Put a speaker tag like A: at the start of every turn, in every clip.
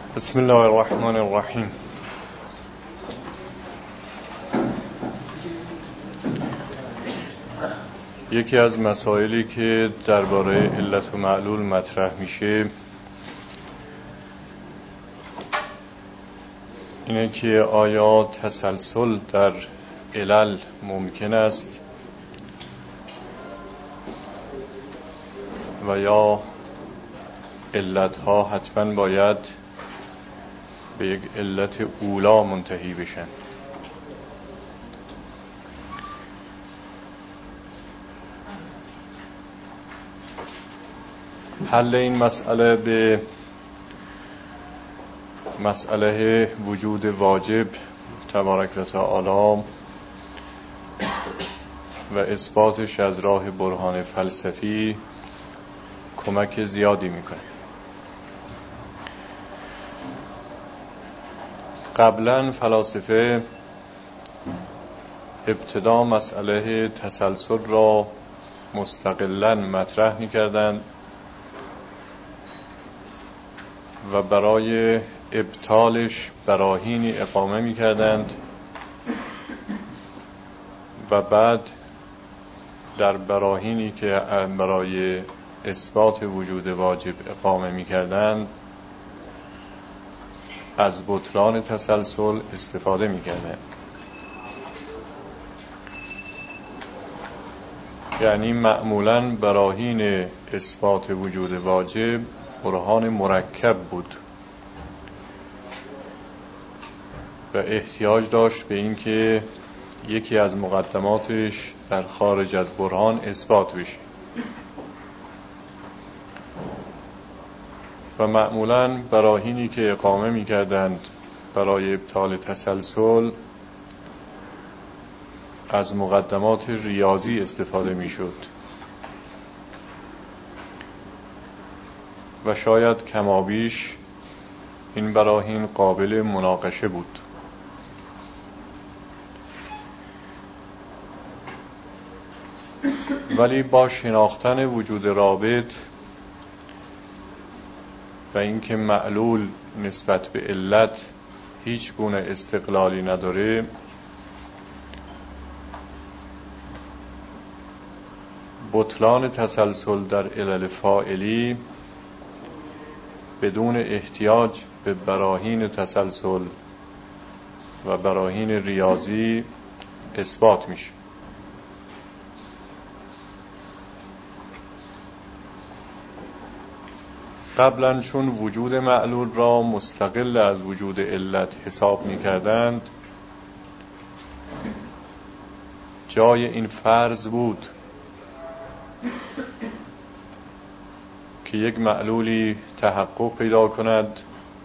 A: بسم الله الرحمن الرحیم. یکی از مسائلی که درباره علت و معلول مطرح میشه اینه که آیا تسلسل در علل ممکن است و یا علتها حتما باید به یک علت اولا منتهی بشن. حل این مسئله به مسئله وجود واجب تبارک و تعالی و اثباتش از راه برهان فلسفی کمک زیادی میکنه. قبلا فلاسفه ابتدا مسئله تسلسل را مستقلاً مطرح میکردند و برای ابطالش براهینی اقامه میکردند و بعد در براهینی که برای اثبات وجود واجب اقامه میکردند از بطلان تسلسل استفاده میکردند. یعنی معمولاً براهین اثبات وجود واجب برهان مرکب بود و احتیاج داشت به این که یکی از مقدماتش در خارج از برهان اثبات بشه و معمولاً براهینی که اقامه می‌کردند برای ابطال تسلسل از مقدمات ریاضی استفاده می‌شد و شاید کمابیش این براهین قابل مناقشه بود. ولی با شناختن وجود رابط و اینکه معلول نسبت به علت هیچ گونه استقلالی نداره، بطلان تسلسل در علل فاعلی بدون احتیاج به براهین تسلسل و براهین ریاضی اثبات میشه. قبلا چون وجود معلول را مستقل از وجود علت حساب می‌کردند، جای این فرض بود که یک معلولی تحقق پیدا کند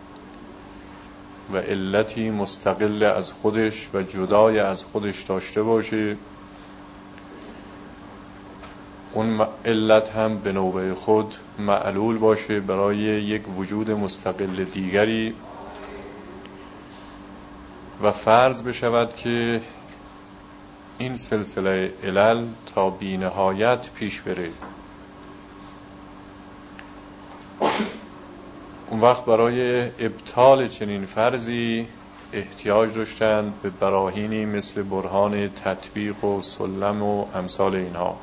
A: و علتی مستقل از خودش و جدای از خودش داشته باشه، اون علت هم به نوبه خود معلول باشه برای یک وجود مستقل دیگری و فرض بشود که این سلسله علل تا بی نهایت پیش بره. اون وقت برای ابطال چنین فرضی احتیاج داشتند به براهینی مثل برهان تطبیق و سلم و امثال اینها.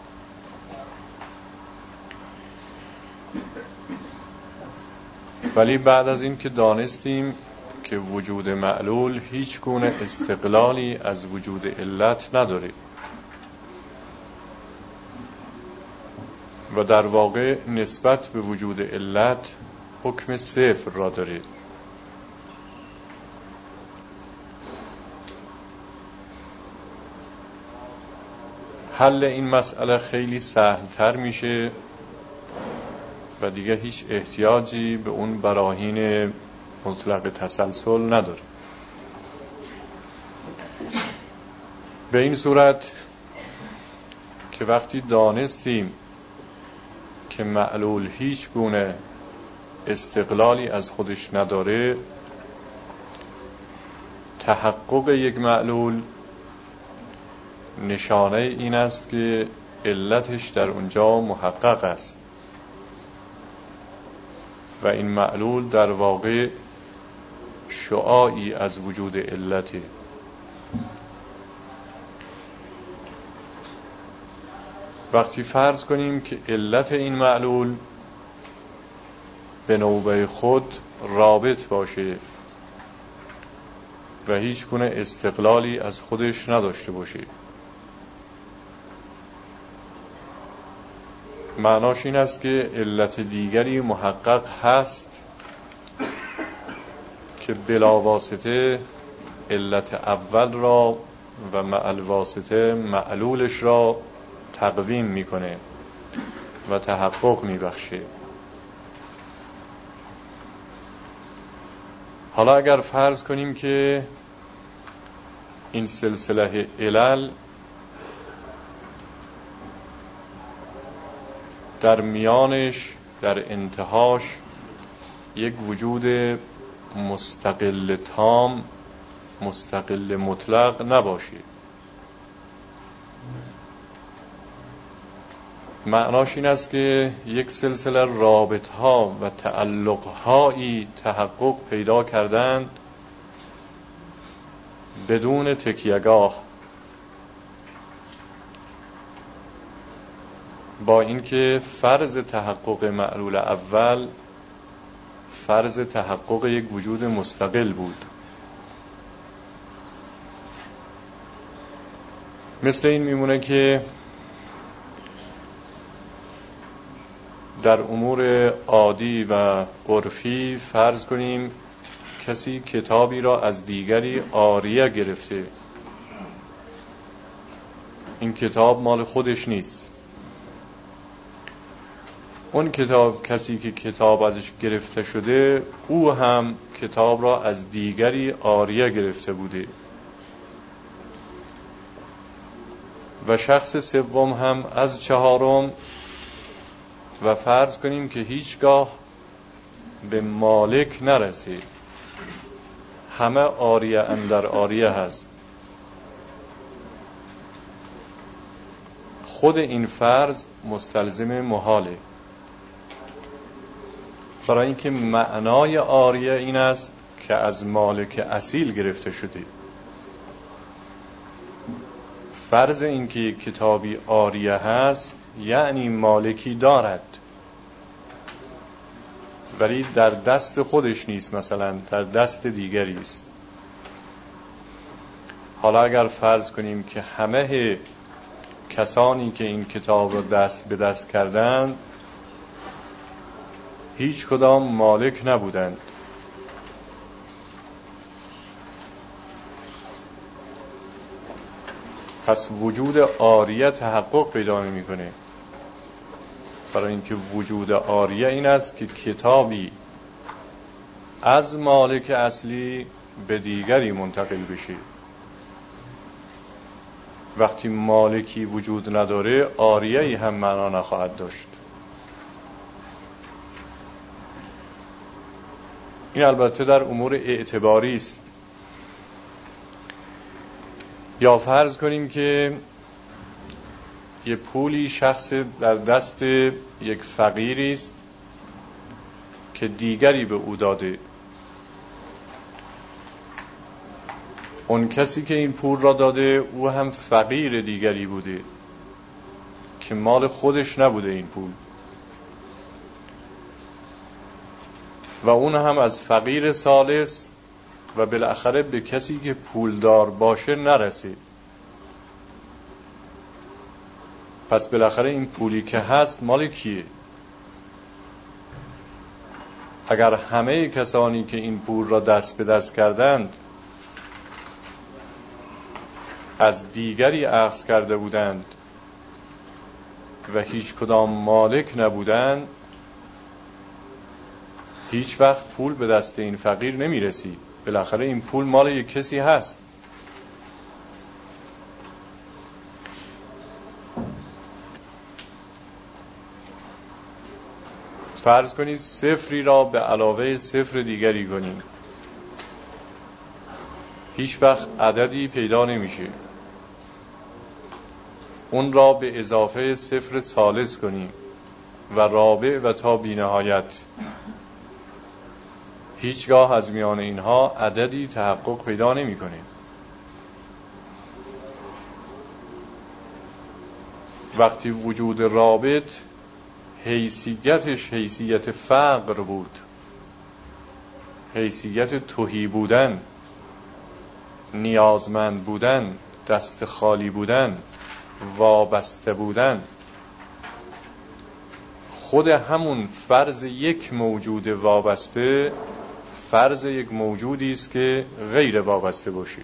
A: ولی بعد از این که دانستیم که وجود معلول هیچ گونه استقلالی از وجود علت نداره و در واقع نسبت به وجود علت حکم صفر را داره، حل این مسئله خیلی سهل‌تر میشه و دیگه هیچ احتیاجی به اون براهین مطلق تسلسل نداره. به این صورت که وقتی دانستیم که معلول هیچ گونه استقلالی از خودش نداره، تحقق یک معلول نشانه این است که علتش در اونجا محقق است و این معلول در واقع شعاعی از وجود علته. وقتی فرض کنیم که علت این معلول به نوبه خود رابط باشه و هیچ گونه استقلالی از خودش نداشته باشه، معناش این است که علت دیگری محقق هست که بلاواسطه علت اول را و معالواسطه معلولش را تقویم میکنه و تحقق میبخشه. حالا اگر فرض کنیم که این سلسله علل در میانش، در انتهاش یک وجود مستقل تام، مستقل مطلق نباشه، معناش این است که یک سلسله رابطها و تعلقهایی تحقق پیدا کردند بدون تکیه‌گاه، با اینکه فرض تحقق معلول اول فرض تحقق یک وجود مستقل بود. مثل این میمونه که در امور عادی و عرفی فرض کنیم کسی کتابی را از دیگری عاریه گرفته، این کتاب مال خودش نیست. اون کسی که کتاب ازش گرفته شده او هم کتاب را از دیگری عاریه گرفته بوده و شخص سوم هم از چهارم، و فرض کنیم که هیچگاه به مالک نرسه، همه عاریه اندر عاریه هست. خود این فرض مستلزم محاله، برای اینکه معنای عاریه این است که از مالک اصیل گرفته شده. فرض این که کتابی عاریه هست یعنی مالکی دارد ولی در دست خودش نیست، مثلا در دست دیگری است. حالا اگر فرض کنیم که همه کسانی که این کتاب را دست به دست کردند هیچ کدام مالک نبودند، پس وجود عاریه تحقق پیدا نمی‌کنه. برای اینکه وجود عاریه این است که کتابی از مالک اصلی به دیگری منتقل بشه. وقتی مالکی وجود نداره عاریه‌ای هم معنا نخواهد داشت. این البته در امور اعتباری است. یا فرض کنیم که یه پولی شخص در دست یک فقیری است که دیگری به او داده. اون کسی که این پول را داده او هم فقیر دیگری بوده که مال خودش نبوده این پول، و اون هم از فقیر ثالث و بالاخره به کسی که پولدار باشه نرسید. پس بالاخره این پولی که هست مال کیه؟ اگر همه کسانی که این پول را دست به دست کردند از دیگری اخذ کرده بودند و هیچ کدام مالک نبودند، هیچ وقت پول به دست این فقیر نمی رسید. بالاخره این پول مال یک کسی هست. فرض کنید صفری را به علاوه صفر دیگری کنیم، هیچ وقت عددی پیدا نمیشه. اون را به اضافه صفر ثالث کنیم و رابع و تا بی نهایت، هیچگاه از میان اینها عددی تحقق پیدا نمی‌کنه. وقتی وجود رابط حیثیتش حیثیت فقر بود، حیثیت تهی بودن، نیازمند بودن، دست خالی بودن، وابسته بودن، خود همون فرض یک موجود وابسته فرض یک موجودی است که غیر وابسته باشی.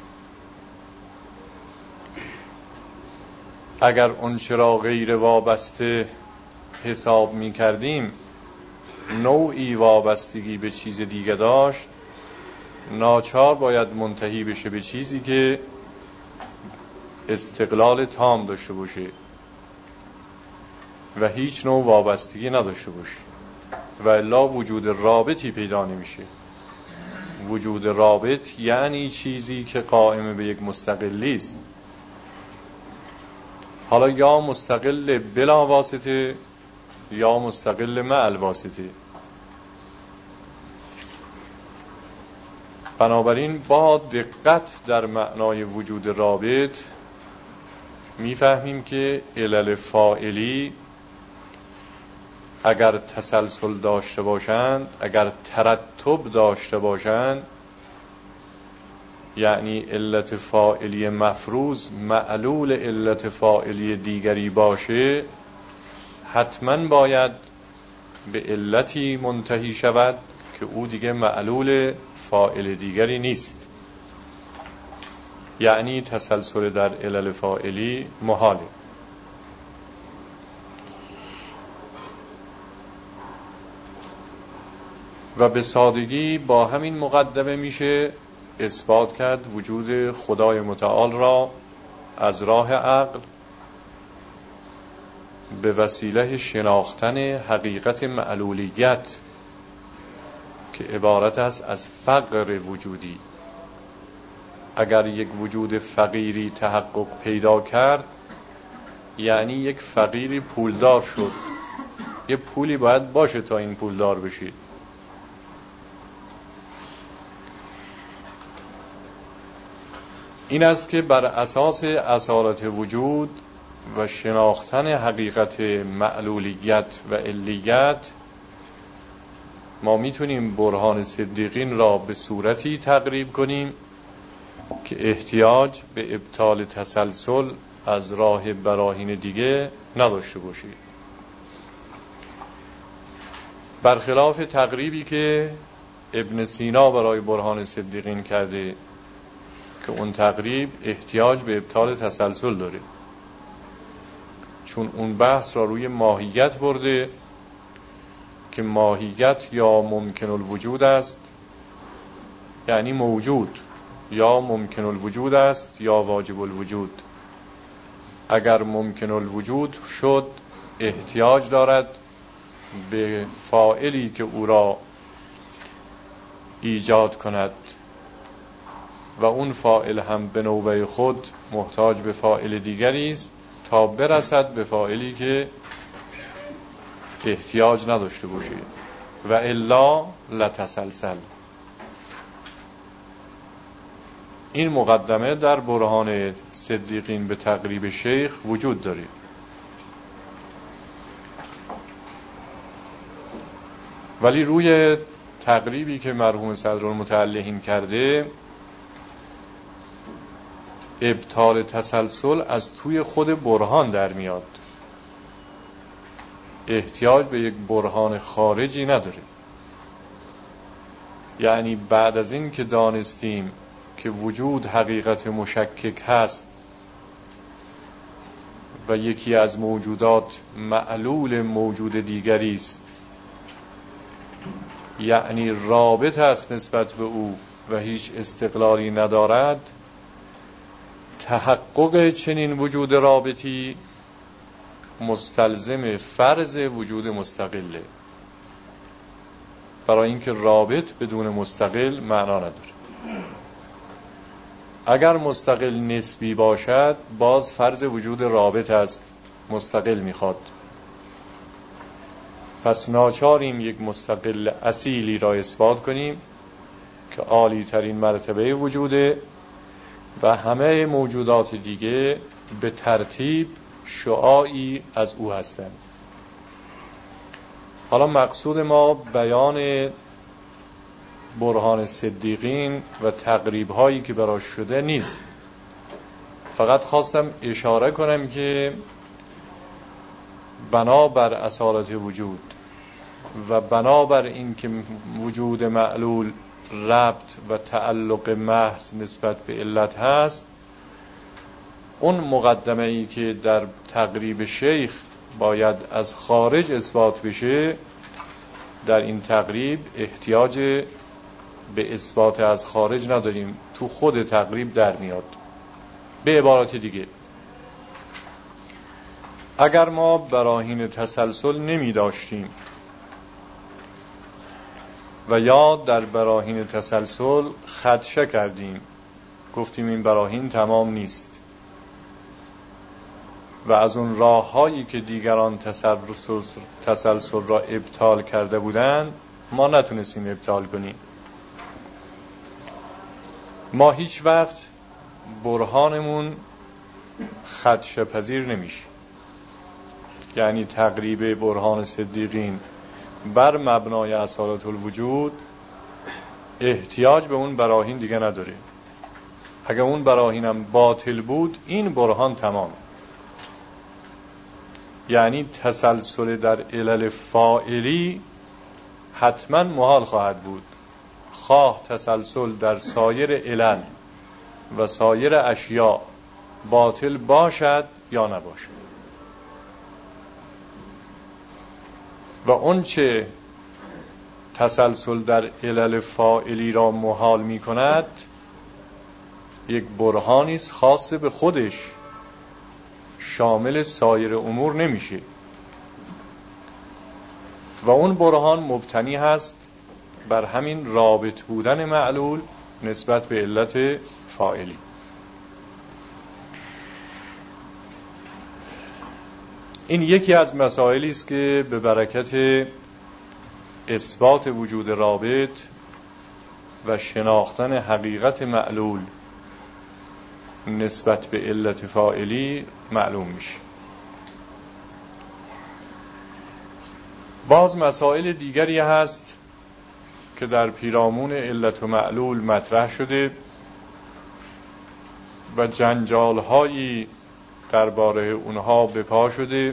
A: اگر اون چرا غیر وابسته حساب می کردیم نوعی وابستگی به چیز دیگه داشت، ناچار باید منتهی بشه به چیزی که استقلال تام داشته باشه و هیچ نوع وابستگی نداشته باشه، و الا وجود رابطی پیدا نمیشه. وجود رابط یعنی چیزی که قائم به یک مستقلی است، حالا یا مستقل بلا واسطه یا مستقل مع الواسطه. بنابراین با دقت در معنای وجود رابط میفهمیم که علل فاعلی اگر تسلسل داشته باشند، اگر ترتب داشته باشند، یعنی علت فاعلی مفروض معلول علت فاعلی دیگری باشه، حتما باید به علتی منتهی شود که او دیگه معلول فاعل دیگری نیست. یعنی تسلسل در علل فاعلی محاله. و به سادگی با همین مقدمه میشه اثبات کرد وجود خدای متعال را از راه عقل به وسیله شناختن حقیقت معلولیت که عبارت است از فقر وجودی. اگر یک وجود فقیری تحقق پیدا کرد یعنی یک فقیری پولدار شد. یه پولی باید باشه تا این پولدار بشید. این است که بر اساس اصالت وجود و شناختن حقیقت معلولیت و علیت ما میتونیم برهان صدیقین را به صورتی تقریب کنیم که احتیاج به ابطال تسلسل از راه براهین دیگه نداشته باشید، برخلاف تقریبی که ابن سینا برای برهان صدیقین کرده که اون تقریب احتیاج به ابطال تسلسل داره، چون اون بحث را روی ماهیت برده که ماهیت یا ممکن الوجود است یعنی موجود، یا ممکن الوجود است یا واجب الوجود. اگر ممکن الوجود شد احتیاج دارد به فاعلی که او را ایجاد کند و اون فاعل هم به نوبه خود محتاج به فاعل دیگری است تا برسد به فاعلی که احتیاج نداشته باشه، و الا لتسلسل. این مقدمه در برهان صدیقین به تقریب شیخ وجود داره. ولی روی تقریبی که مرحوم صدرالمتعلقین کرده ابطال تسلسل از توی خود برهان در میاد، احتیاج به یک برهان خارجی نداره. یعنی بعد از این که دانستیم که وجود حقیقت مشکک هست و یکی از موجودات معلول موجود دیگری است، یعنی رابط است نسبت به او و هیچ استقلالی ندارد، تحقق چنین وجود رابطی مستلزم فرض وجود مستقله، برای اینکه رابط بدون مستقل معنا نداره. اگر مستقل نسبی باشد باز فرض وجود رابط است، مستقل میخواد. پس ناچاریم یک مستقل اصیلی را اثبات کنیم که عالی ترین مرتبه وجوده و همه موجودات دیگه به ترتیب شعاعی از او هستند. حالا مقصود ما بیان برهان صدیقین و تقریب هایی که براش شده نیست. فقط خواستم اشاره کنم که بنابر اصالت وجود و بنابر این که وجود معلول ربط و تعلق محض نسبت به علت هست، اون مقدمه ای که در تقریب شیخ باید از خارج اثبات بشه، در این تقریب احتیاج به اثبات از خارج نداریم، تو خود تقریب در میاد. به عبارت دیگه، اگر ما براهین تسلسل نمی داشتیم و یا در براهین تسلسل خدشه کردیم، گفتیم این براهین تمام نیست و از اون راه هایی که دیگران تسلسل را ابطال کرده بودند ما نتونستیم ابطال کنیم، ما هیچ وقت برهانمون خدشه پذیر نمیشه. یعنی تقریب برهان صدیقین بر مبنای اصالت الوجود احتیاج به اون براهین دیگه نداره. اگر اون براهینم باطل بود این برهان تمام. یعنی تسلسل در علل فاعلی حتما محال خواهد بود، خواه تسلسل در سایر علل و سایر اشیاء باطل باشد یا نباشد. و اون چه تسلسل در علل فاعلی را محال می کند یک برهانی است خاص به خودش، شامل سایر امور نمیشه و اون برهان مبتنی هست بر همین رابط بودن معلول نسبت به علت فاعلی. این یکی از مسائلی است که به برکت اثبات وجود رابط و شناختن حقیقت معلول نسبت به علت فاعلی معلوم میشه. باز مسائل دیگری هست که در پیرامون علت و معلول مطرح شده و جنجال‌هایی درباره اونها به پا شده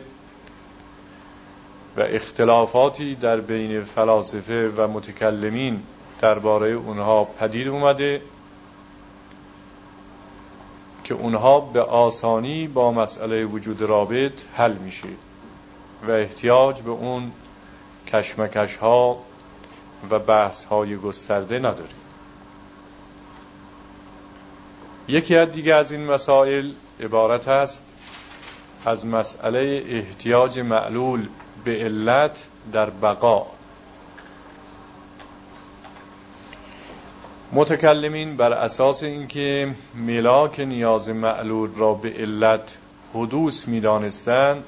A: و اختلافاتی در بین فلاسفه و متکلمین درباره اونها پدید اومده که اونها به آسانی با مسئله وجود رابط حل میشه و احتیاج به اون کشمکش ها و بحث های گسترده نداره. یکی از دیگه از این مسائل عبارت است از مسئله احتیاج معلول به علت در بقا. متکلمین بر اساس اینکه ملاک نیاز معلول را به علت حدوث می‌دانستند،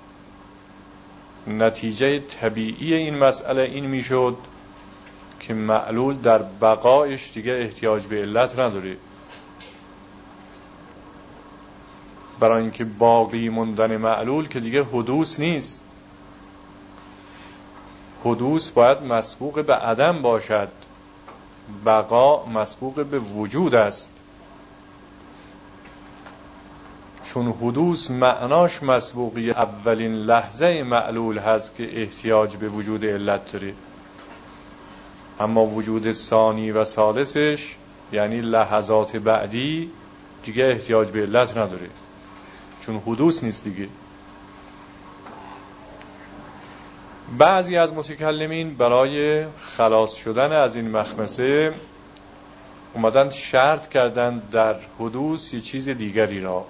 A: نتیجه طبیعی این مسئله این میشد که معلول در بقایش دیگه احتیاج به علت نداره، برای اینکه باقی موندن معلول که دیگه حدوث نیست. حدوث باید مسبوق به عدم باشد، بقا مسبوق به وجود است. چون حدوث معناش مسبوقی اولین لحظه معلول هست که احتیاج به وجود علت داره، اما وجود ثانی و ثالثش یعنی لحظات بعدی دیگه احتیاج به علت نداره، چون حدوث نیست دیگه. بعضی از متکلمین برای خلاص شدن از این مخمسه اومدن شرط کردن در حدوث یه چیز دیگری را،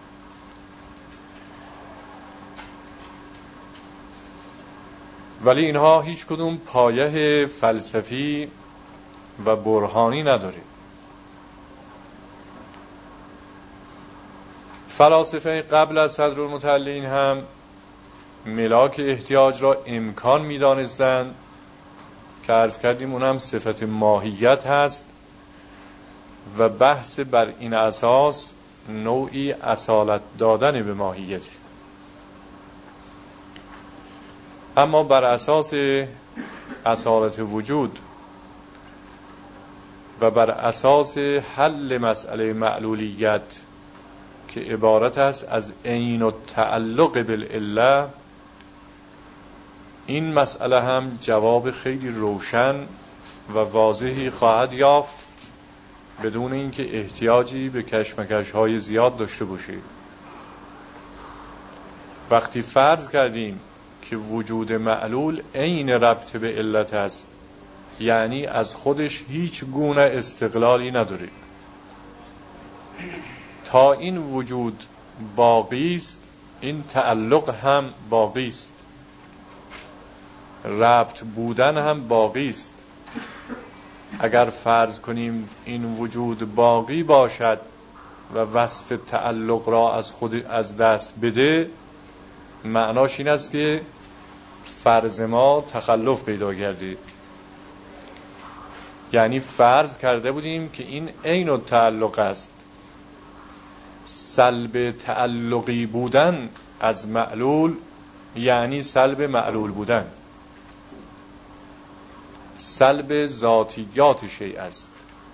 A: ولی اینها هیچ کدوم پایه فلسفی و برهانی نداره. فلاسفه قبل از صدرالمتعلین هم ملاک احتیاج را امکان می‌دانستند که عرض کردیم اونم صفت ماهیت هست و بحث بر این اساس نوعی اصالت دادن به ماهیت. اما بر اساس اصالت وجود و بر اساس حل مسئله معلولیت که عبارت است از عین التعلق بالعله، این مسئله هم جواب خیلی روشن و واضحی خواهد یافت بدون اینکه احتیاجی به کشمکش‌های زیاد داشته باشید. وقتی فرض کردیم که وجود معلول عین ربط به علت است، یعنی از خودش هیچ گونه استقلالی نداره، تا این وجود باقی است این تعلق هم باقی است، ربط بودن هم باقی است. اگر فرض کنیم این وجود باقی باشد و وصف تعلق را از خود از دست بده، معناش این است که فرض ما تخلف پیدا کرده. یعنی فرض کرده بودیم که این عین التعلق است، سلب تعلقی بودن از معلول یعنی سلب معلول بودن، سلب ذاتیات شیء است.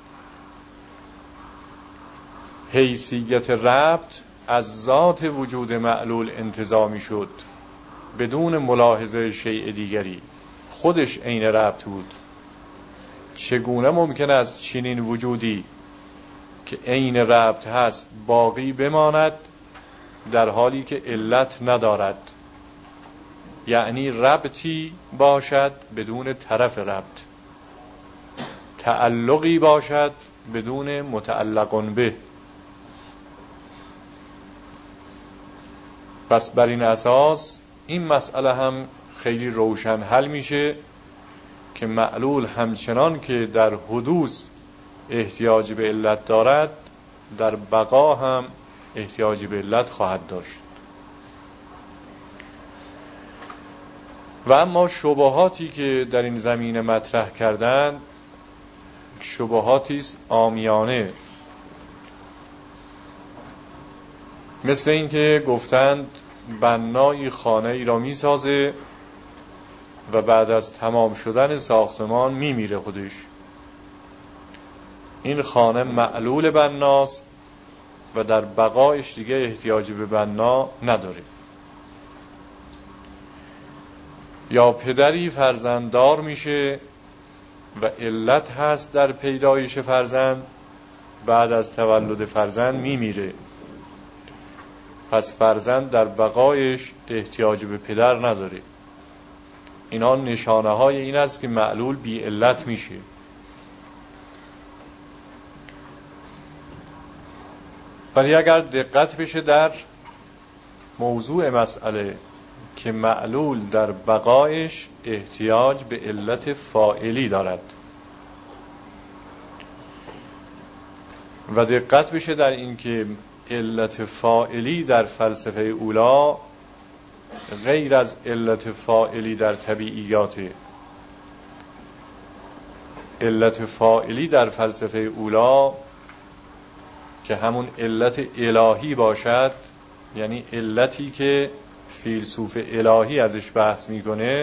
A: حیثیت ربط از ذات وجود معلول انتزامی شد بدون ملاحظه شیء دیگری، خودش عین ربط بود. چگونه ممکن است چنین وجودی که عین ربط هست باقی بماند در حالی که علت ندارد؟ یعنی ربطی باشد بدون طرف ربط، تعلقی باشد بدون متعلق به. پس بر این اساس این مسئله هم خیلی روشن حل میشه که معلول همچنان که در حدوث احتیاج به علت دارد، در بقا هم احتیاج به علت خواهد داشت. و اما شبهاتی که در این زمینه مطرح کردند شبهاتی است عامیانه، مثل این که گفتند بنایی خانه ای را می سازه و بعد از تمام شدن ساختمان می میره خودش. این خانه معلول بناست و در بقایش دیگه احتیاجی به بنا نداره. یا پدری فرزنددار میشه و علت هست در پیدایش فرزند، بعد از تولد فرزند میمیره، پس فرزند در بقایش احتیاج به پدر نداره. اینا نشانه های این است که معلول بی علت میشه. ولی اگر دقت بشه در موضوع مسئله که معلول در بقایش احتیاج به علت فاعلی دارد و دقت بشه در این که علت فاعلی در فلسفه اولا غیر از علت فاعلی در طبیعیات. علت فاعلی در فلسفه اولا که همون علت الهی باشد، یعنی علتی که فیلسوف الهی ازش بحث میکنه،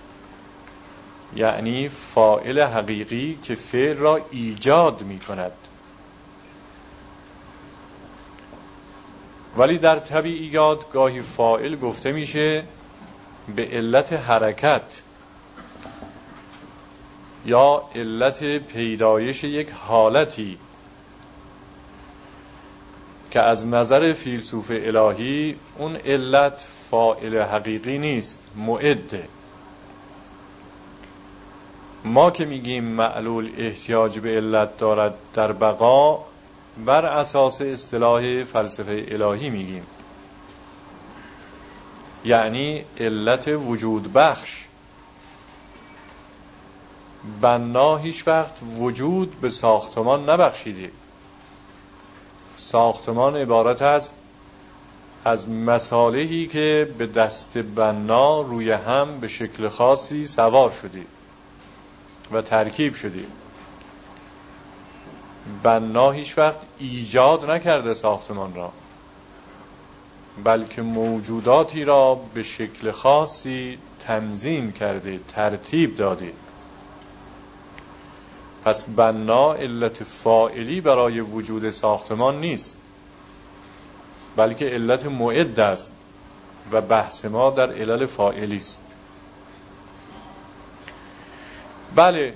A: یعنی فاعل حقیقی که فعل را ایجاد میکند. ولی در طبیعیات گاهی فاعل گفته میشه به علت حرکت یا علت پیدایش یک حالتی که از نظر فیلسوف الهی اون علت فاعل حقیقی نیست، معده. ما که میگیم معلول احتیاج به علت دارد در بقا، بر اساس اصطلاح فلسفه الهی میگیم، یعنی علت وجود بخش. بنا هیچ وقت وجود به ساختمان نبخشیده. ساختمان عبارت است از مصالحی که به دست بنا روی هم به شکل خاصی سوار شدی و ترکیب شدی. بنا هیچ وقت ایجاد نکرده ساختمان را، بلکه موجوداتی را به شکل خاصی تنظیم کرده، ترتیب داده. پس بنا علت فاعلی برای وجود ساختمان نیست، بلکه علت معد است و بحث ما در علل فاعلی است. بله،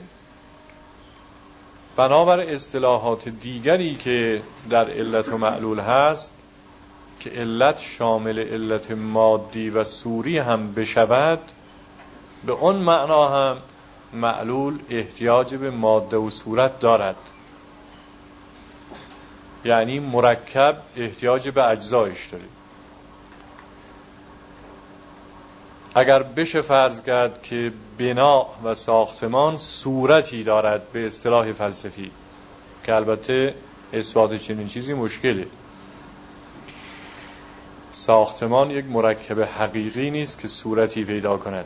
A: بنابر اصطلاحات دیگری که در علت و معلول هست که علت شامل علت مادی و صوری هم بشود، به اون معنا هم معلول احتیاج به ماده و صورت دارد. یعنی مرکب احتیاج به اجزایش داره. اگر بشه فرض کرد که بنا و ساختمان صورتی دارد به اصطلاح فلسفی، که البته اثبات چنین چیزی مشکله، ساختمان یک مرکب حقیقی نیست که صورتی پیدا کند،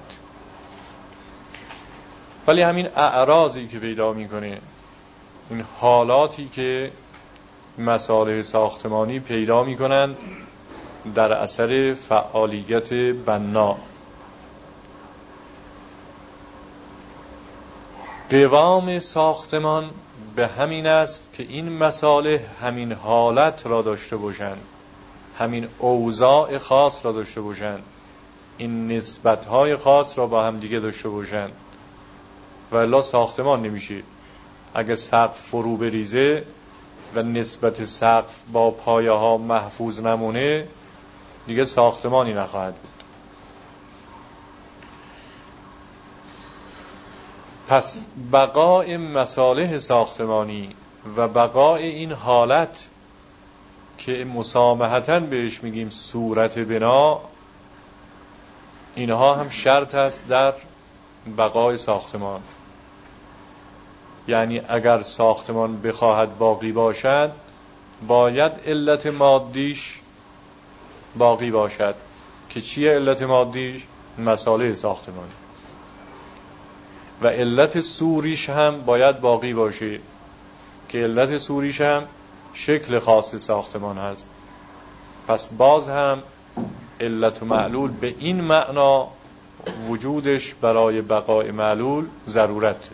A: ولی همین اعراضی که پیدا میکنه، این حالاتی که مصالح ساختمانی پیدا میکنند در اثر فعالیت بنا، قوام ساختمان به همین است که این مصالح همین حالت را داشته باشند، همین اوضاع خاص را داشته باشند، این نسبت‌های خاص را با هم دیگه داشته باشند، و الا ساختمان نمیشه. اگه سقف فرو بریزه و نسبت سقف با پایه ها محفوظ نمونه، دیگه ساختمانی نخواهد بود. پس بقای مصالح ساختمانی و بقای این حالت که مسامحتاً بهش میگیم صورت بنا، اینها هم شرط است در بقای ساختمان. یعنی اگر ساختمان بخواهد باقی باشد، باید علت مادیش باقی باشد که چیه علت مادیش؟ مصالح ساختمان. و علت صوریش هم باید باقی باشه که علت صوریش هم شکل خاص ساختمان هست. پس باز هم علت و معلول به این معنا وجودش برای بقای معلول ضرورت.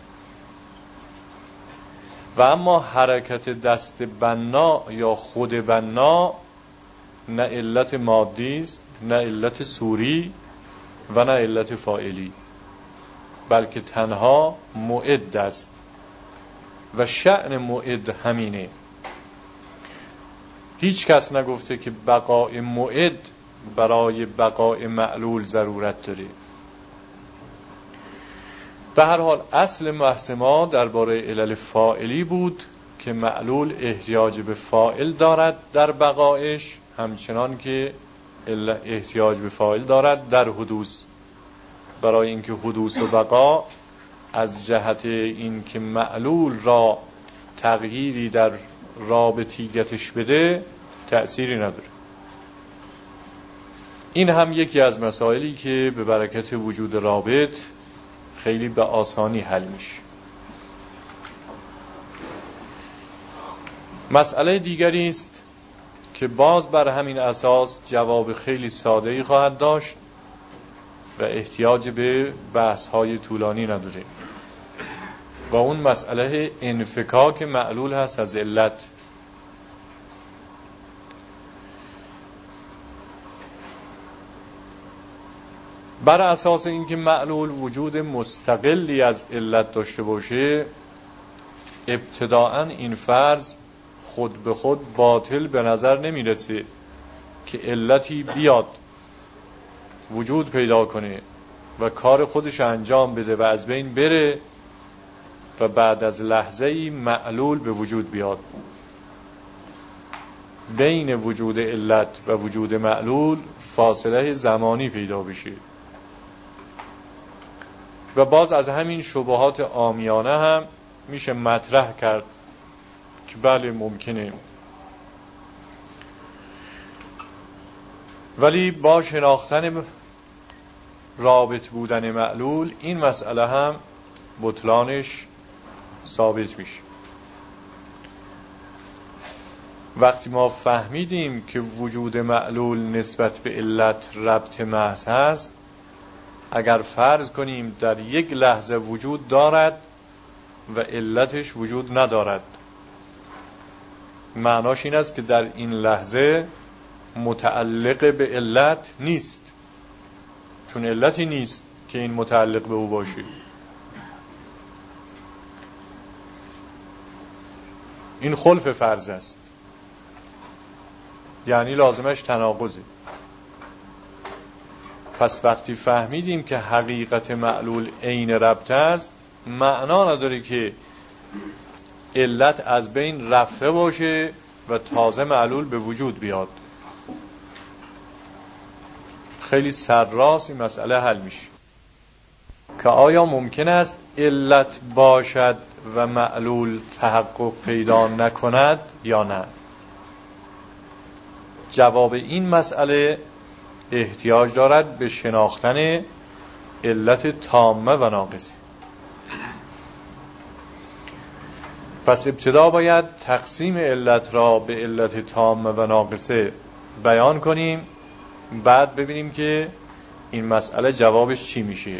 A: و اما حرکت دست بنا یا خود بنا نه علت مادی است، نه علت صوری و نه علت فاعلی، بلکه تنها معد است و شأن معد همینه. هیچ کس نگفته که بقای معد برای بقای معلول ضرورت داره. به هر حال اصل بحث ما درباره علل فاعلی بود که معلول احتیاج به فاعل دارد در بقایش، همچنان که احتیاج به فاعل دارد در حدوث. برای اینکه حدوث و بقا از جهت این که معلول را تغییری در رابطیتش بده تأثیری نداره. این هم یکی از مسائلی که به برکت وجود رابط خیلی به آسانی حل میشه. مسئله دیگری است که باز بر همین اساس جواب خیلی ساده‌ای خواهد داشت و احتیاج به بحث‌های طولانی نداره، و اون مسئله انفکاک معلول هست از علت. بر اساس اینکه معلول وجود مستقلی از علت داشته باشه، ابتداءً این فرض خود به خود باطل به نظر نمیرسه که علتی بیاد وجود پیدا کنه و کار خودش انجام بده و از بین بره و بعد از لحظه‌ای معلول به وجود بیاد. بین وجود علت و وجود معلول فاصله زمانی پیدا بشه. و باز از همین شبهات عامیانه هم میشه مطرح کرد که بله ممکنه ولی با شناختن رابط بودن معلول این مسئله هم بطلانش ثابت میشه. وقتی ما فهمیدیم که وجود معلول نسبت به علت ربط محض هست، اگر فرض کنیم در یک لحظه وجود دارد و علتش وجود ندارد، معناش این است که در این لحظه متعلق به علت نیست، چون علتی نیست که این متعلق به او باشه. این خلف فرض است، یعنی لازمش تناقضه. پس وقتی فهمیدیم که حقیقت معلول عین ربط است، معنا نداره که علت از بین رفته باشه و تازه معلول به وجود بیاد. خیلی سرراست این مسئله حل میشه که آیا ممکن است علت باشد و معلول تحقق پیدا نکند یا نه؟ جواب این مسئله احتیاج دارد به شناختن علت تامه و ناقصه. پس ابتدا باید تقسیم علت را به علت تامه و ناقصه بیان کنیم، بعد ببینیم که این مسئله جوابش چی میشه.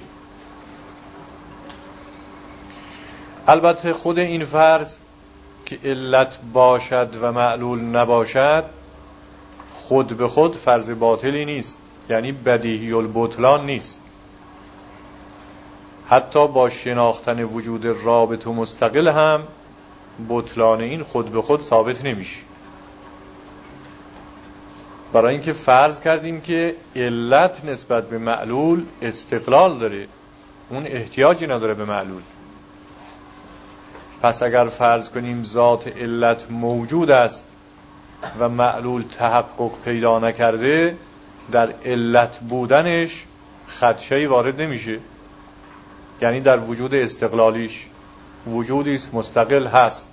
A: البته خود این فرض که علت باشد و معلول نباشد خود به خود فرض باطلی نیست، یعنی بدیهی البطلان نیست. حتی با شناختن وجود رابط و مستقل هم بطلان این خود به خود ثابت نمیشه، برای اینکه فرض کردیم که علت نسبت به معلول استقلال داره، اون احتیاجی نداره به معلول. پس اگر فرض کنیم ذات علت موجود است و معلول تحقق پیدا نکرده، در علت بودنش خدشه‌ای وارد نمیشه، یعنی در وجود استقلالیش وجودی مستقل هست.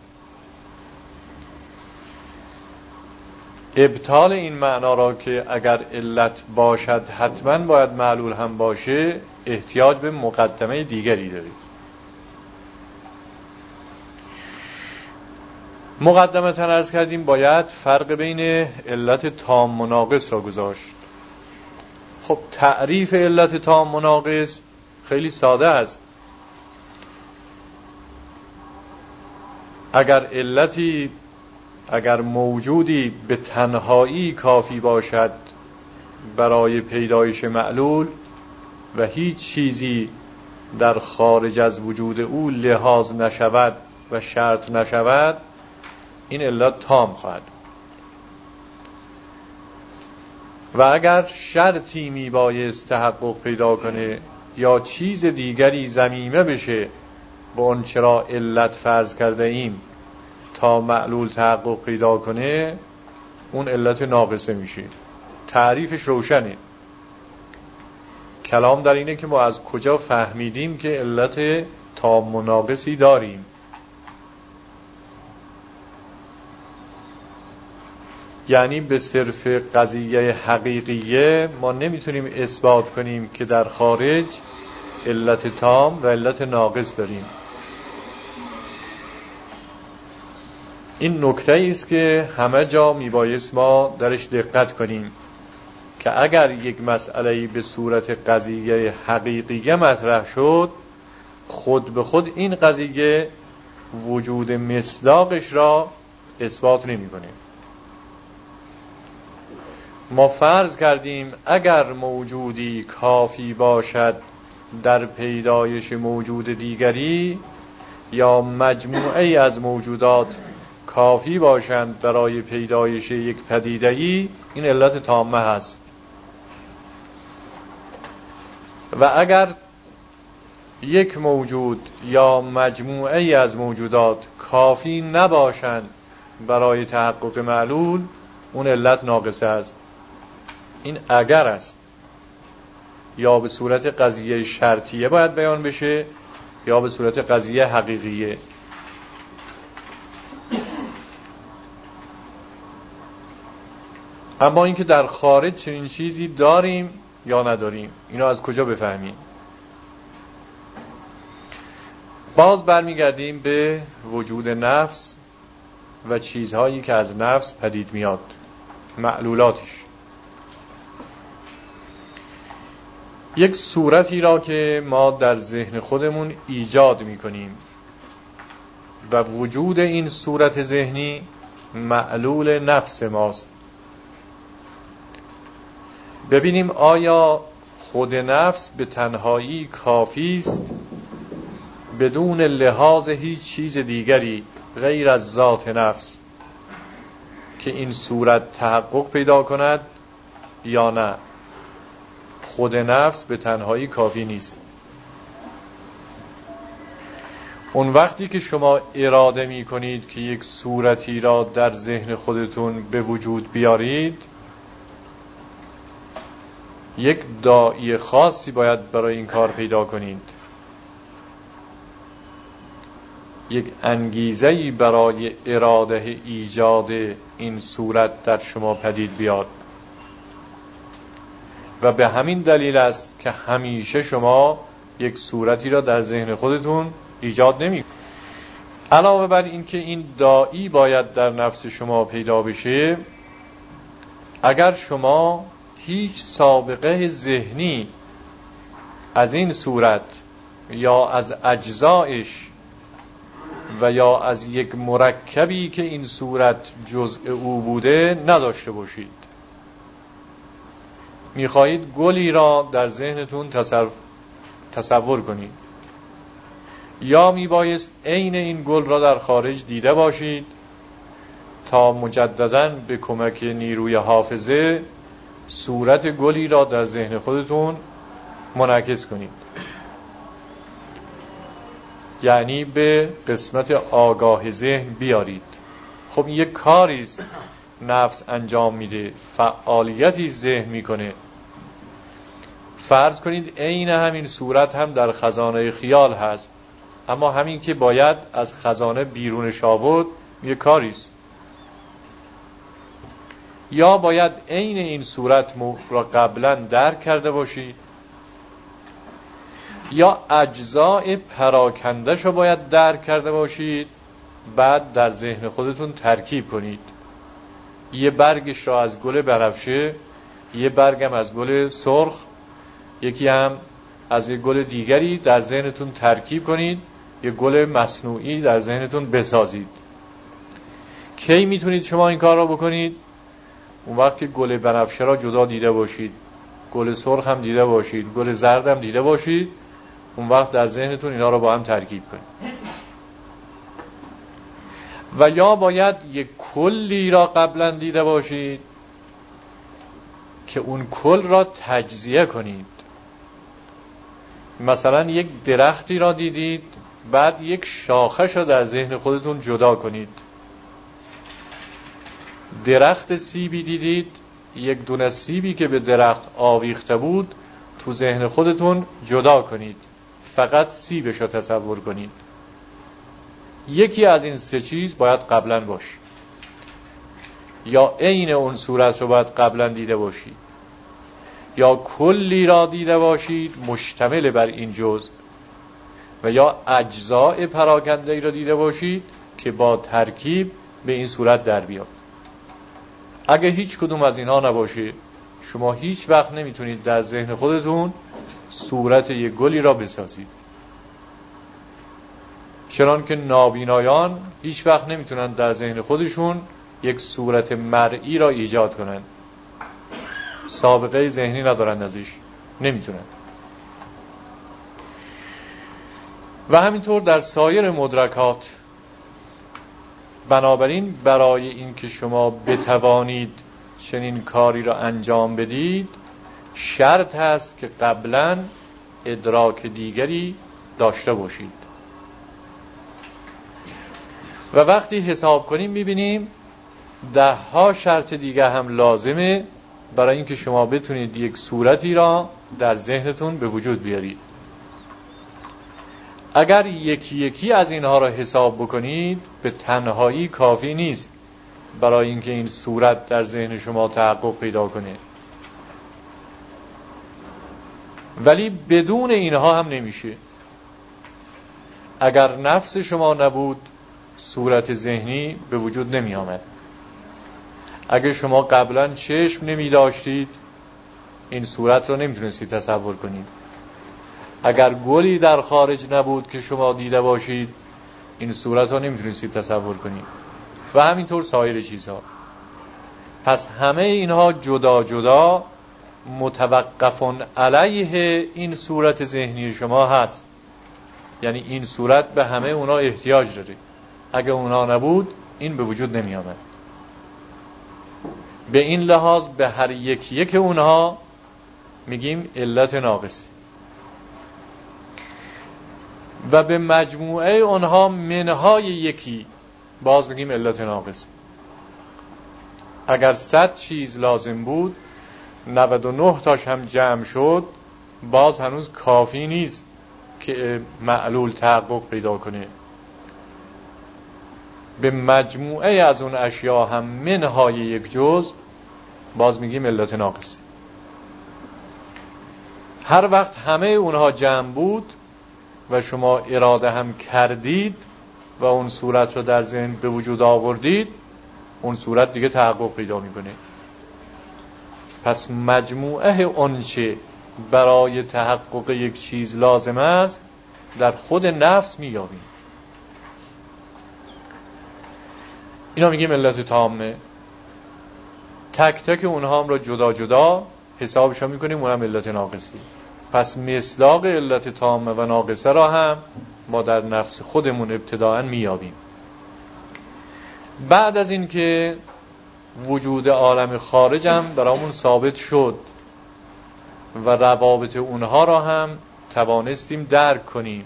A: ابطال این معنا را که اگر علت باشد حتما باید معلول هم باشه احتیاج به مقدمه دیگری داره. مقدمه عرض کردیم باید فرق بین علت تام و ناقص را گذاشت. خب تعریف علت تام و ناقص خیلی ساده است. اگر موجودی به تنهایی کافی باشد برای پیدایش معلول و هیچ چیزی در خارج از وجود او لحاظ نشود و شرط نشود، این علت تام خواهد. و اگر شرطی میبایست تحقق پیدا کنه یا چیز دیگری ضمیمه بشه به اون چرا علت فرض کرده ایم تا معلول تحقق پیدا کنه، اون علت ناقصه میشه. تعریفش روشنه. کلام در اینه که ما از کجا فهمیدیم که علت تام و ناقصی داریم. یعنی به صرف قضیه حقیقیه ما نمیتونیم اثبات کنیم که در خارج علت تام و علت ناقص داریم. این نکته است که همه جا میبایست ما درش دقت کنیم که اگر یک مسئله به صورت قضیه حقیقیه مطرح شد، خود به خود این قضیه وجود مصداقش را اثبات نمی‌کنه. ما فرض کردیم اگر موجودی کافی باشد در پیدایش موجود دیگری یا مجموعه از موجودات کافی باشند برای پیدایش یک پدیده‌ای، این علت تامه هست. و اگر یک موجود یا مجموعه از موجودات کافی نباشند برای تحقق معلول، اون علت ناقصه است. این اگر است، یا به صورت قضیه شرطیه باید بیان بشه یا به صورت قضیه حقیقیه. اما اینکه در خارج چنین چیزی داریم یا نداریم، اینو از کجا بفهمیم؟ باز برمیگردیم به وجود نفس و چیزهایی که از نفس پدید میاد، معلولاتش. یک صورتی را که ما در ذهن خودمون ایجاد میکنیم و وجود این صورت ذهنی معلول نفس ماست. ببینیم آیا خود نفس به تنهایی کافی است بدون لحاظ هیچ چیز دیگری غیر از ذات نفس که این صورت تحقق پیدا کند یا نه؟ خود نفس به تنهایی کافی نیست. اون وقتی که شما اراده می کنید که یک صورتی را در ذهن خودتون به وجود بیارید، یک داعی خاصی باید برای این کار پیدا کنید، یک انگیزه‌ای برای اراده ایجاد این صورت در شما پدید بیاد. و به همین دلیل است که همیشه شما یک صورتی را در ذهن خودتون ایجاد نمی کنید. علاوه بر این که این داعی باید در نفس شما پیدا بشه، اگر شما هیچ سابقه ذهنی از این صورت یا از اجزایش و یا از یک مرکبی که این صورت جزء او بوده نداشته باشید، میخواهید گلی را در ذهنتون تصور کنید، یا میبایست عین این گل را در خارج دیده باشید تا مجدداً به کمک نیروی حافظه صورت گلی را در ذهن خودتون منعکس کنید، یعنی به قسمت آگاه ذهن بیارید. خب این یک کاری است نفس انجام میده، فعالیتی ذهن میکنه. فرض کنید عین همین صورت هم در خزانه خیال هست، اما همین که باید از خزانه بیرونش آورد یک کاری است. یا باید عین این صورت را قبلا درک کرده باشید، یا اجزای پراکنده‌ش رو باید درک کرده باشید، بعد در ذهن خودتون ترکیب کنید. یه برگش را از گل بنفشه، یه برگم از گل سرخ، یکی هم از یه گل دیگری در ذهنتون ترکیب کنید، یه گل مصنوعی در ذهنتون بسازید. کی میتونید شما این کار را بکنید؟ اون وقت که گل بنفشه را جدا دیده باشید، گل سرخ هم دیده باشید، گل زرد هم دیده باشید، اون وقت در ذهنتون اینا را با هم ترکیب کنید. و یا باید یک کلی را قبلا دیده باشید که اون کل را تجزیه کنید. مثلا یک درختی را دیدید، بعد یک شاخش را در ذهن خودتون جدا کنید. درخت سیبی دیدید، یک دونه سیبی که به درخت آویخته بود تو ذهن خودتون جدا کنید، فقط سیبش را تصور کنید. یکی از این سه چیز باید قبلا باشه، یا عین اون صورت رو باید قبلا دیده باشید، یا کلی را دیده باشید مشتمل بر این جزء، و یا اجزاء پراکنده را دیده باشید که با ترکیب به این صورت در بیاد. اگه هیچ کدوم از اینها نباشه، شما هیچ وقت نمیتونید در ذهن خودتون صورت یک گلی را بسازید. چنان که نابینایان هیچ وقت نمیتونن در ذهن خودشون یک صورت مرئی را ایجاد کنن، سابقه ذهنی ندارن ازش، نمیتونن. و همینطور در سایر مدرکات. بنابراین برای این که شما بتوانید چنین کاری را انجام بدید، شرط هست که قبلا ادراک دیگری داشته باشید. و وقتی حساب کنیم میبینیم 10 شرط دیگه هم لازمه برای اینکه شما بتونید یک صورتی را در ذهنتون به وجود بیارید. اگر یکی یکی از اینها را حساب بکنید به تنهایی کافی نیست، برای اینکه این صورت در ذهن شما تحقق پیدا کنه، ولی بدون اینها هم نمیشه. اگر نفس شما نبود صورت ذهنی به وجود نمی آمد. اگر شما قبلا چشم نمی داشتید این صورت رو نمیتونستید تصور کنید. اگر گلی در خارج نبود که شما دیده باشید این صورت رو نمیتونستید تصور کنید و همینطور سایر چیزها. پس همه اینها جدا جدا متوقفون علیه این صورت ذهنی شما هست. یعنی این صورت به همه اونا احتیاج داره. اگه اونا نبود این به وجود نمی آمد. به این لحاظ به هر یک اونها میگیم علت ناقصی و به مجموعه اونها منهای یکی باز میگیم علت ناقصی. اگر 100 چیز لازم بود 99 تاش هم جمع شد باز هنوز کافی نیست که معلول تحقق پیدا کنه. به مجموعه از اون اشیاء هم منهای یک جزء باز میگیم علت ناقصی. هر وقت همه اونها جمع بود و شما اراده هم کردید و اون صورت رو در ذهن به وجود آوردید اون صورت دیگه تحقق پیدا میکنه. پس مجموعه اونچه برای تحقق یک چیز لازم است در خود نفس میابیم. اینا میگیم علت تامه. تک تک اونها هم را جدا جدا حسابشو میکنیم اونم علت ناقصی. پس مصداق علت تامه و ناقصه را هم ما در نفس خودمون ابتداءً میابیم. بعد از این که وجود عالم خارج هم برامون ثابت شد و روابط اونها را هم توانستیم درک کنیم،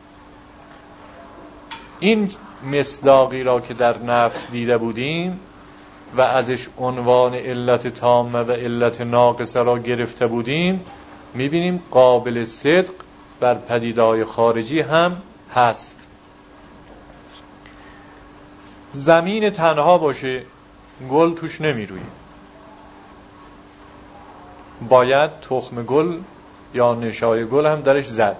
A: این مصداقی را که در نفس دیده بودیم و ازش عنوان علت تامه و علت ناقصه را گرفته بودیم میبینیم قابل صدق بر پدیده‌های خارجی هم هست. زمین تنها باشه گل توش نمیروید، باید تخم گل یا نشای گل هم درش زد.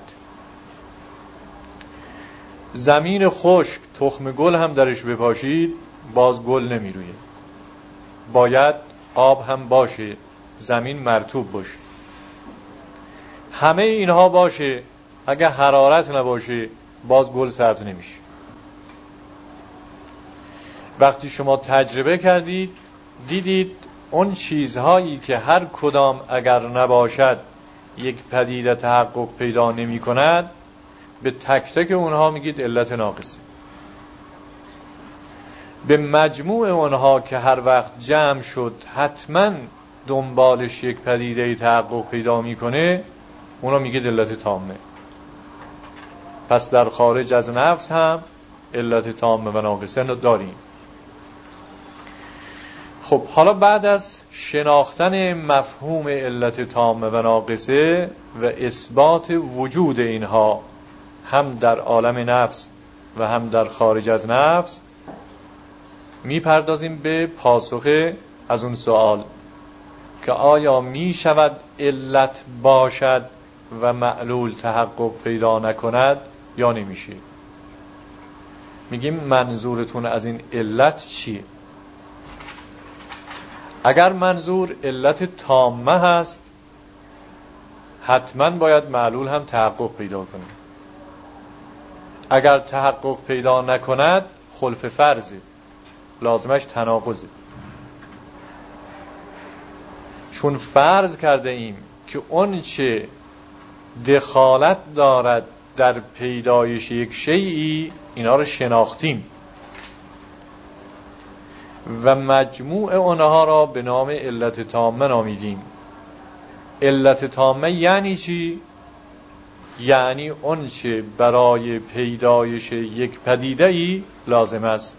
A: زمین خشک تخم گل هم درش بپاشید باز گل نمیروید، باید آب هم باشه، زمین مرطوب باشه. همه اینها باشه اگه حرارت نباشه باز گل سبز نمیشه. وقتی شما تجربه کردید دیدید اون چیزهایی که هر کدام اگر نباشد یک پدیده تحقق پیدا نمی کند به تک تک اونها میگید علت ناقصه. به مجموع اونها که هر وقت جمع شد حتما دنبالش یک پدیده تحقق پیدا میکنه اونا میگید علت تامه. پس در خارج از نفس هم علت تامه و ناقصه داریم. خب حالا بعد از شناختن مفهوم علت تامه و ناقصه و اثبات وجود اینها هم در عالم نفس و هم در خارج از نفس میپردازیم به پاسخ از اون سوال که آیا می شود علت باشد و معلول تحقق پیدا نکند یا نمیشه. میگیم منظورتون از این علت چیه؟ اگر منظور علت تامه هست حتما باید معلول هم تحقق پیدا کنه. اگر تحقق پیدا نکند خلف فرضه، لازمش تناقضه. چون فرض کرده ایم که اون چه دخالت دارد در پیدایش یک شیئی اینا رو شناختیم و مجموع اونها را به نام علت تامه نامیدیم. علت تامه یعنی چی؟ یعنی اون چه برای پیدایش یک پدیده‌ای لازم است.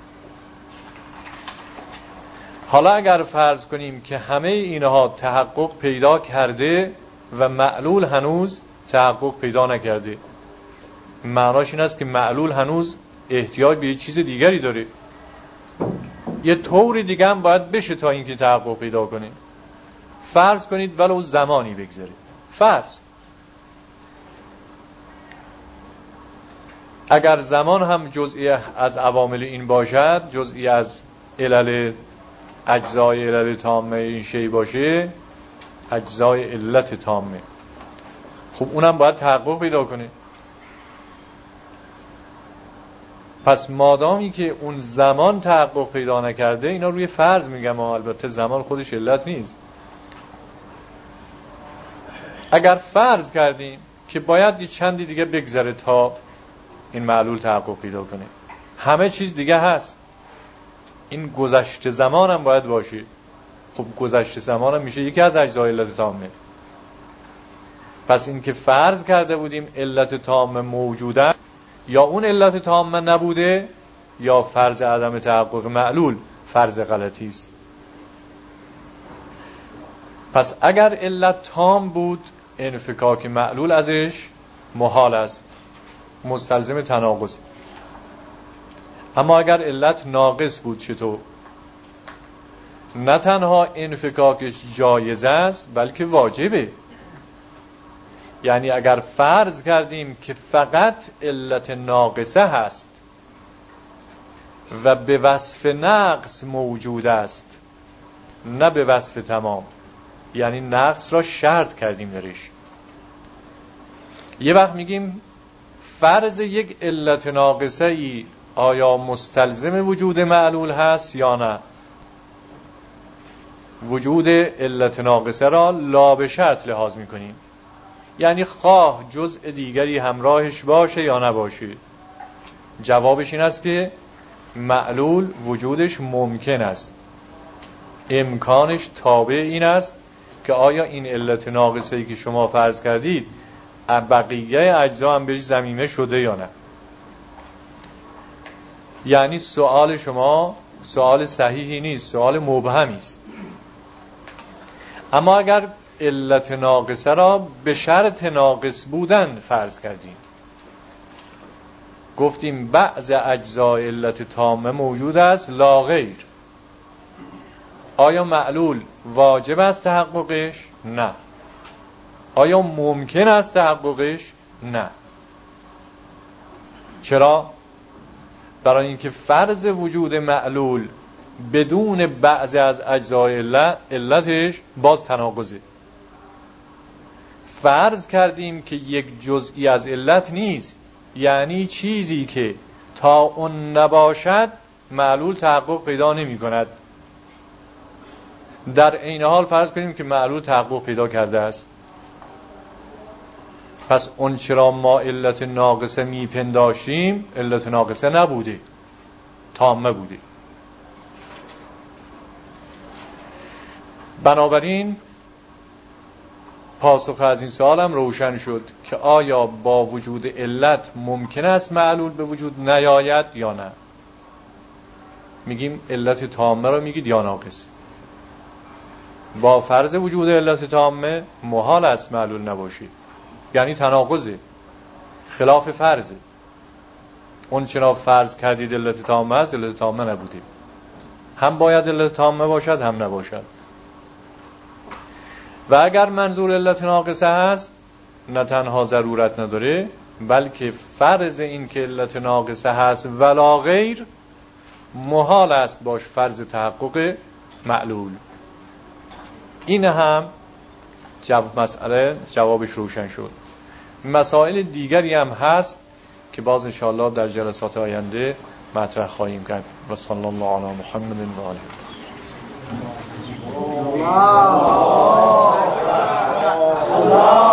A: حالا اگر فرض کنیم که همه اینها تحقق پیدا کرده و معلول هنوز تحقق پیدا نکرده، معناش این است که معلول هنوز احتیاج به یه چیز دیگری داره. یه طوری دیگه هم باید بشه تا اینکه تحقق پیدا کنه. فرض کنید ولو زمانی بگذره، فرض اگر زمان هم جزئی از عوامل این باشد، جزئی از علل اجزای علل تامه این شی باشه، اجزای علت تامه، خب اونم باید تحقق پیدا کنه. پس مادامی که اون زمان تحقق پیدا نکرده، اینا روی فرض میگم، البته زمان خودش علت نیست. اگر فرض کردیم که باید یه چندی دیگه بگذره تا این معلول تحقق پیدا کنه، همه چیز دیگه هست، این گذشته زمان هم باید باشه. خب گذشته زمان هم میشه یکی از اجزای علت تامه. پس این که فرض کرده بودیم علت تامه موجوده، یا اون علت تامه نبوده، یا فرض عدم تحقق معلول فرض غلطی است. پس اگر علت تام بود، انفکاک معلول ازش محال است، مستلزم تناقض. اما اگر علت ناقص بود، چطور؟ نه تنها انفکاکش جایز است بلکه واجبه. یعنی اگر فرض کردیم که فقط علت ناقصه هست و به وصف نقص موجود است، نه به وصف تمام، یعنی نقص را شرط کردیم درش، یه وقت میگیم فرض یک علت ناقصه ای آیا مستلزم وجود معلول هست یا نه. وجود علت ناقصه را لا به شرط لحاظ میکنیم، یعنی خواه جزء دیگری همراهش باشه یا نباشه. جوابش این است که معلول وجودش ممکن است، امکانش تابع این است که آیا این علت ناقصه‌ای که شما فرض کردید بقیه اجزا هم بهش ضمیمه شده یا نه. یعنی سوال شما سوال صحیحی نیست، سوال مبهمی است. اما اگر علت ناقصه را به شرط ناقص بودن فرض کردیم، گفتیم بعض اجزای علت تامه موجود است لا غیر، آیا معلول واجب است تحققش؟ نه. آیا ممکن است تحققش؟ نه. چرا؟ برای اینکه فرض وجود معلول بدون بعضی از اجزای علتش باز تناقضه. فرض کردیم که یک جزئی از علت نیست، یعنی چیزی که تا اون نباشد معلول تحقق پیدا نمی کند. در این حال فرض کنیم که معلول تحقق پیدا کرده است، پس اون چرا ما علت ناقصه میپنداشتیم علت ناقصه نبوده، تامه بوده. بنابراین پاسخ از این سوال هم روشن شد که آیا با وجود علت ممکن است معلول به وجود نیاید یا نه. میگیم علت تامه رو میگید یا ناقص. با فرض وجود علت تامه محال است معلول نباشه، یعنی تناقضه، خلاف فرضه. اون چرا فرض کردید علت تامه است، علت تامه نبوده، هم باید علت تامه باشد هم نباشد. و اگر منظور علت ناقصه هست، نه تنها ضرورت نداره بلکه فرض این که علت ناقصه هست ولا غیر محال است باش فرض تحقق معلول. این هم مسئله جوابش روشن شد. مسائل دیگری هم هست که باز انشاءالله در جلسات آینده مطرح خواهیم کرد. و صلی الله علی محمد و آله.